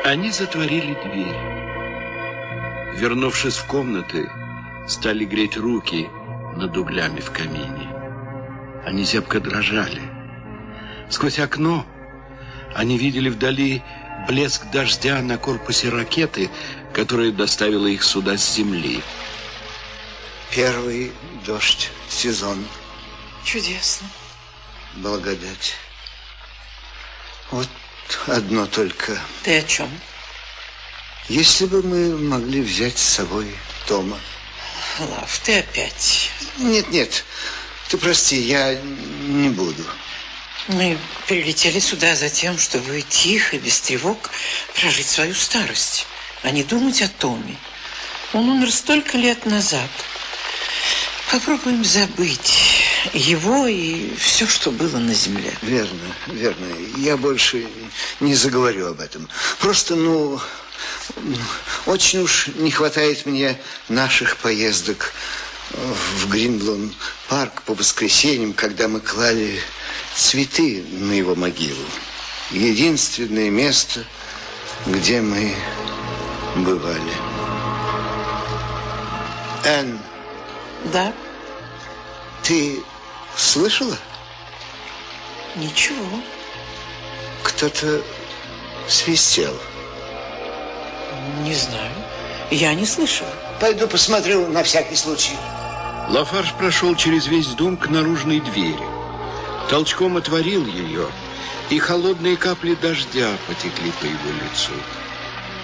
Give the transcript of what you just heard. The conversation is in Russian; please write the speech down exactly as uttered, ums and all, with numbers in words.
Они затворили дверь. Вернувшись в комнаты, стали греть руки над углями в камине. Они зябко дрожали. Сквозь окно они видели вдали блеск дождя на корпусе ракеты, которая доставила их сюда с земли. Первый дождь сезона. Чудесно. Благодать. Вот одно только. Ты о чем? Если бы мы могли взять с собой Тома. Лав, ты опять. Нет, нет. Ты прости, я не буду. Мы прилетели сюда за тем, чтобы тихо, без тревог прожить свою старость, а не думать о Томе. Он умер столько лет назад. Попробуем забыть его и все, что было на земле. Верно, верно. Я больше не заговорю об этом. Просто, ну, очень уж не хватает мне наших поездок в Гринблум-парк по воскресеньям, когда мы клали цветы на его могилу. Единственное место, где мы бывали. Энн. Да? Ты слышала? Ничего. Кто-то свистел. Не знаю. Я не слышала. Пойду посмотрю на всякий случай. Лафарж прошел через весь дом к наружной двери. Толчком отворил ее, и холодные капли дождя потекли по его лицу.